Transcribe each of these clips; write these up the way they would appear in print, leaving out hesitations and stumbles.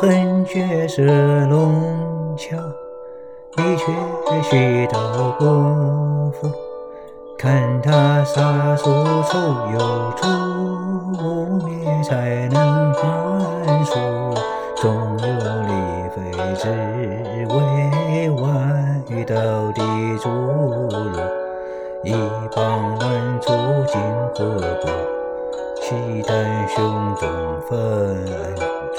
痕血色弄巧，你却学到功夫。看他杀出丑又出，污蔑才能还俗。总有理非之为万语到底诸如，一帮乱出尽何故？气胆胸中分诸。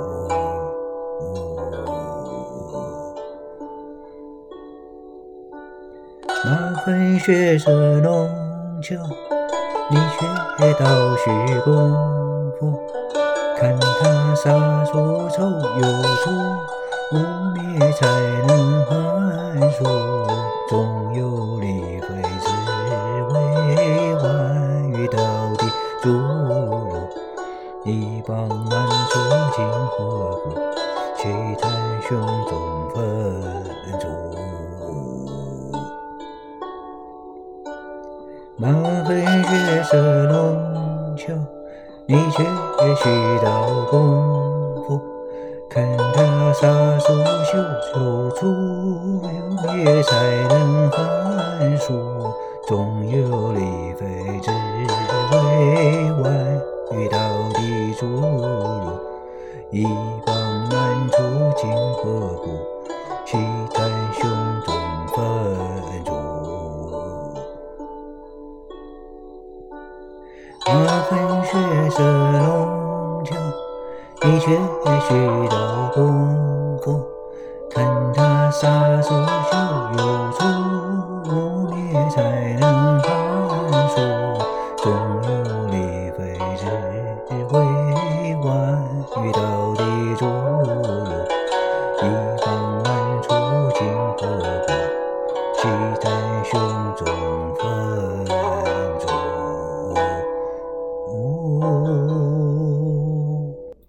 那痕血色弄巧，你却道虚功夫。看他杀出丑又出，污蔑才能还俗。总有理非之为万语到底诸如，一帮乱出尽何故？气胆胸中分诸。那痕血色弄巧，你却虚道功夫。看他杀出又出，污蔑才能还俗。总有理非之为万语到底诸如，一帮乱出尽何故？气胆胸中分诸。那痕血色弄巧，你却虚道功夫。看他杀出又出，污蔑才能